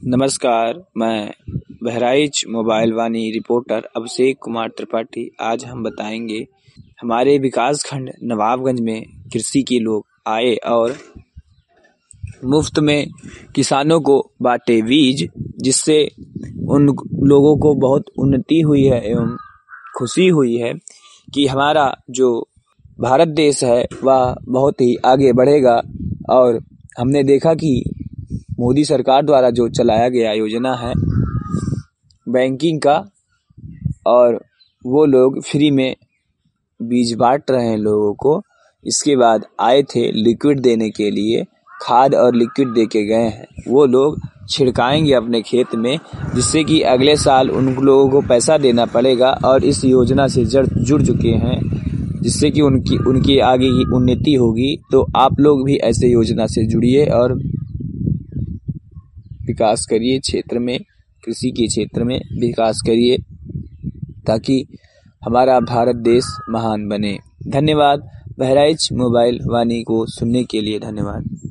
नमस्कार, मैं Bahraich mobile Vani reporter Abhishek Kumar Tripathi. आज हम बताएंगे हमारे विकास खंड नवाबगंज में कृषि के लोग आए और मुफ्त में किसानों को बांटे बीज, जिससे उन लोगों को बहुत उन्नति हुई है एवं खुशी हुई है कि हमारा जो भारत देश है वह बहुत ही आगे बढ़ेगा। और हमने देखा कि मोदी सरकार द्वारा जो चलाया गया योजना है बैंकिंग का, और वो लोग फ्री में बीज बांट रहे हैं लोगों को। इसके बाद आए थे लिक्विड देने के लिए, खाद और लिक्विड दे के गए हैं। वो लोग छिड़काएंगे अपने खेत में, जिससे कि अगले साल उन लोगों को पैसा देना पड़ेगा। और इस योजना से जुड़ चुके हैं, जिससे कि उनकी आगे की उन्नति होगी। तो आप लोग भी ऐसे योजना से जुड़िए और विकास करिए, क्षेत्र में कृषि के क्षेत्र में विकास करिए, ताकि हमारा भारत देश महान बने। धन्यवाद। बहराइच मोबाइल वानी को सुनने के लिए धन्यवाद।